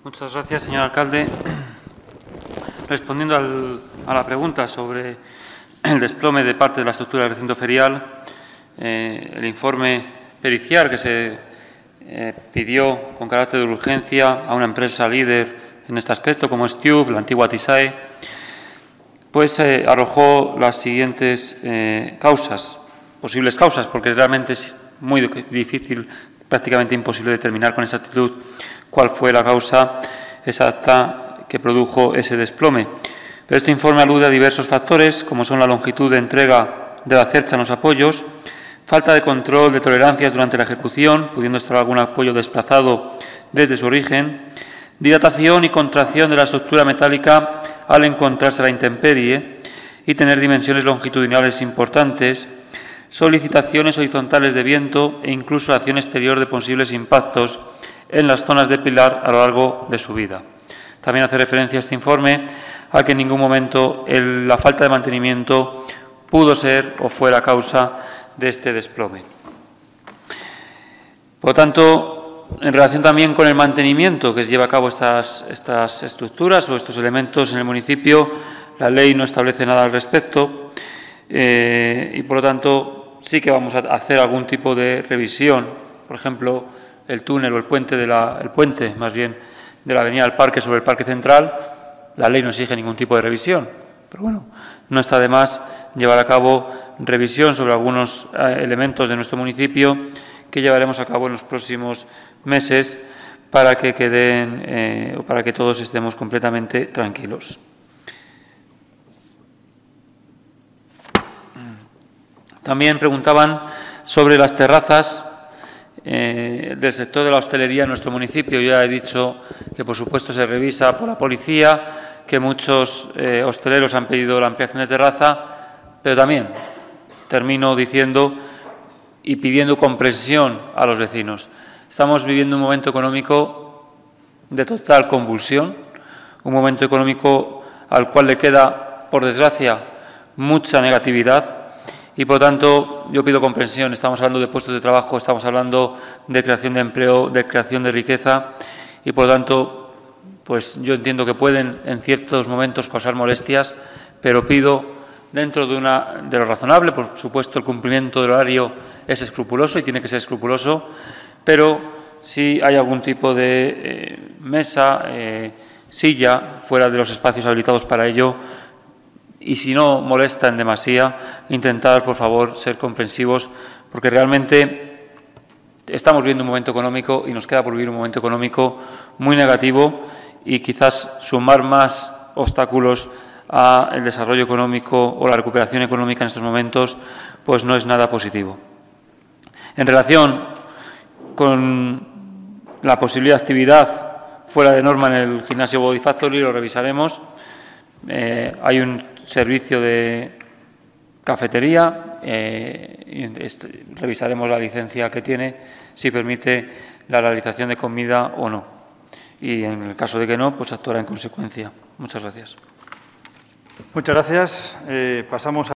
Muchas gracias, señor alcalde. Respondiendo a la pregunta sobre el desplome de parte de la estructura del recinto ferial, el informe pericial que se pidió con carácter de urgencia a una empresa líder en este aspecto, como es TÜV, la antigua TISAE, pues arrojó las siguientes posibles causas, porque realmente es muy difícil, prácticamente imposible determinar con exactitud cuál fue la causa exacta que produjo ese desplome. Pero este informe alude a diversos factores, como son la longitud de entrega de la cercha en los apoyos, falta de control de tolerancias durante la ejecución, pudiendo estar algún apoyo desplazado desde su origen, dilatación y contracción de la estructura metálica al encontrarse a la intemperie y tener dimensiones longitudinales importantes, solicitaciones horizontales de viento e incluso acción exterior de posibles impactos en las zonas de pilar a lo largo de su vida. También hace referencia este informe a que en ningún momento la falta de mantenimiento pudo ser o fue la causa de este desplome. Por lo tanto, en relación también con el mantenimiento que lleva a cabo estas estructuras o estos elementos en el municipio, la ley no establece nada al respecto y, por lo tanto, sí que vamos a hacer algún tipo de revisión. Por ejemplo, el túnel o el puente de la avenida del Parque sobre el Parque Central, la ley no exige ningún tipo de revisión, pero bueno, no está de más llevar a cabo revisión sobre algunos elementos de nuestro municipio que llevaremos a cabo en los próximos meses para que queden o para que todos estemos completamente tranquilos. También preguntaban sobre las terrazas del sector de la hostelería en nuestro municipio. Yo ya he dicho que, por supuesto, se revisa por la policía, que muchos hosteleros han pedido la ampliación de terraza, pero también termino diciendo y pidiendo comprensión a los vecinos. Estamos viviendo un momento económico de total convulsión, un momento económico al cual le queda, por desgracia, mucha negatividad. Y, por lo tanto, yo pido comprensión. Estamos hablando de puestos de trabajo, estamos hablando de creación de empleo, de creación de riqueza y, por lo tanto, pues yo entiendo que pueden en ciertos momentos causar molestias, pero pido, dentro de lo razonable, por supuesto, el cumplimiento del horario es escrupuloso y tiene que ser escrupuloso, pero si hay algún tipo de mesa, silla, fuera de los espacios habilitados para ello, y si no molesta en demasía, intentar, por favor, ser comprensivos, porque realmente estamos viviendo un momento económico y nos queda por vivir un momento económico muy negativo y quizás sumar más obstáculos al desarrollo económico o la recuperación económica en estos momentos, pues no es nada positivo. En relación con la posible actividad fuera de norma en el gimnasio Body Factory, lo revisaremos. Hay un servicio de cafetería, revisaremos la licencia que tiene, si permite la realización de comida o no. Y en el caso de que no, pues actuará en consecuencia. Muchas gracias. Muchas gracias. Pasamos a